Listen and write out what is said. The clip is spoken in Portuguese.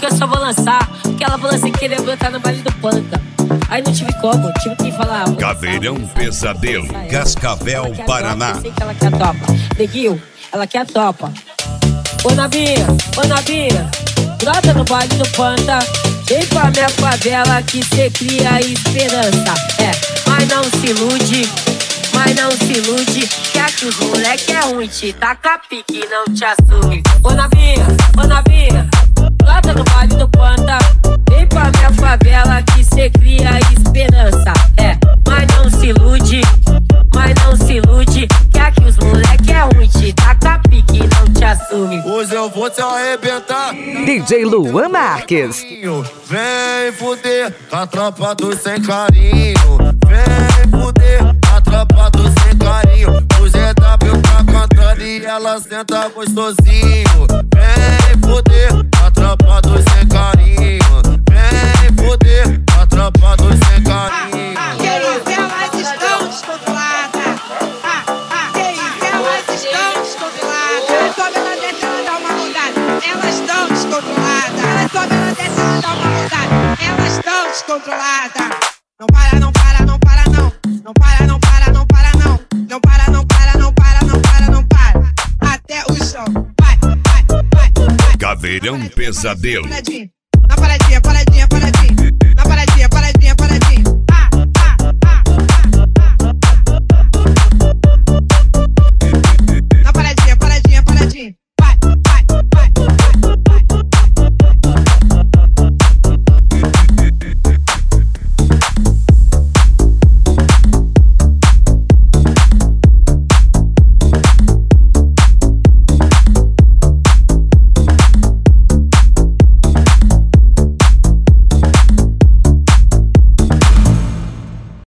que eu só vou lançar. Que ela falou assim que queria brotar no baile do Panta. Aí não tive como, tive que falar. Caveirão Pesadelo, Cascavel, Paraná. Eu sei que ela quer a topa. Neguinho, ela quer a topa. Ô Nabinha, brota no baile do Panta. Vem pra minha favela que cê cria esperança. Mas não se ilude, que aqui os moleque é ruim, te taca pique e não te assume. Ô Nabinha, brota no baile do Panta. Vem pra minha favela que cê cria esperança. Mas não se ilude, que aqui os moleque é ruim, te taca pique e não te assume. Hoje eu vou te arrebentar. DJ Luan Marques. Vem fuder com a tropa do sem carinho. Vem fuder com a tropa do sem carinho. O GW tá cantando e ela senta gostosinho. Vem fuder com a tropa do sem carinho. Vem fuder com a tropa do sem carinho. Elas estão descontroladas. Elas estão descontroladas. Sobe, ela desce, ela dá uma rodada. Elas estão descontroladas. Ela sobe, ela desce, ela dá uma rodada. Elas estão descontroladas. Não para, não para, não para, não. Não para, não para, não para, não. Não para, não para, não para, não para, não para. Até o chão. Vai. Caveirão Pesadelo. Na paradinha, paradinha, paradinha.